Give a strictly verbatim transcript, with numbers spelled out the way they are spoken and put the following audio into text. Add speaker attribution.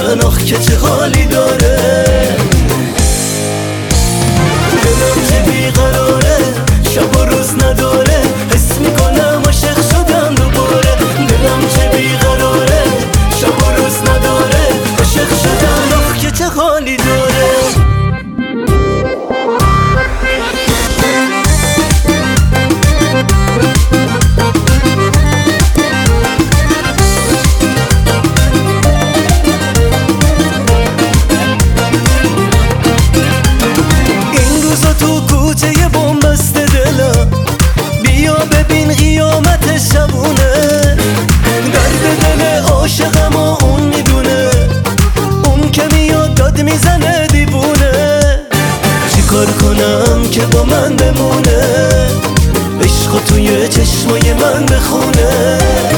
Speaker 1: شدن آخ که چه حالی داره. دلم چه بیقراره شب و روز نداره، حس میکنم عاشق شدم دوباره. دلم چه بیقراره شب و روز نداره، عاشق شدم آخ که چه حالی داره. تو کوچه بنبسته دلم، بیا ببین قیامت شبونه. درد دل عاشقم و اون میدونه، اون که میاد داد میزنه دیوونه. چی کار کنم که با من بمونه، عشق توی چشمای من بخونه.